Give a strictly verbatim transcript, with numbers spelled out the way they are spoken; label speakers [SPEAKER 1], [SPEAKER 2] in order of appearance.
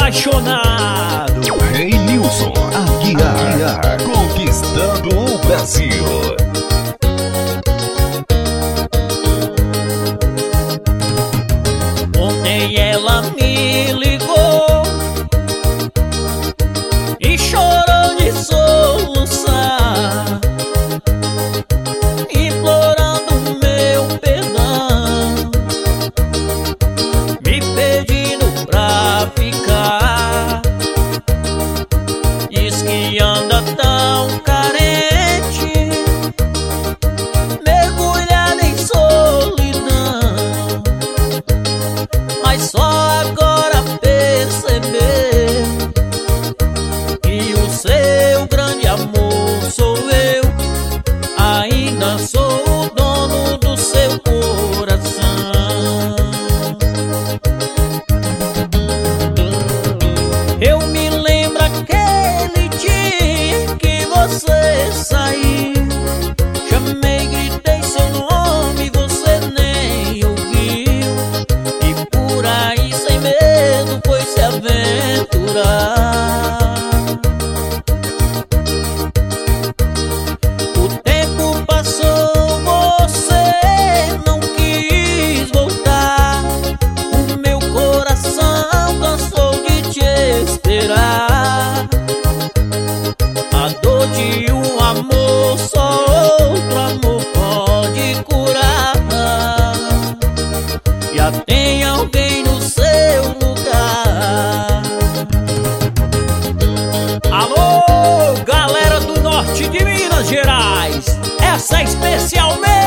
[SPEAKER 1] apaixonado.
[SPEAKER 2] Rei Nilson Aguiar, conquistando o Brasil.
[SPEAKER 1] Ontem ela me ligou e chorou de soluçar, implorando meu perdão, me pedindo pra ficar. Diz que anda tão carente, mergulhada em solidão, mas só agora percebeu que o seu grande amor sou eu. Ainda sou o dono do seu coração. Eu me lembro aquele dia que você saiu, chamei, gritei seu nome, você nem ouviu, e por aí sem medo foi se aventurar. O tempo passou, você não quis voltar, o meu coração cansou de te esperar. A dor de um amor só outro amor pode curar. Já tem alguém no seu lugar. Alô, galera do norte de Minas Gerais, essa é especialmente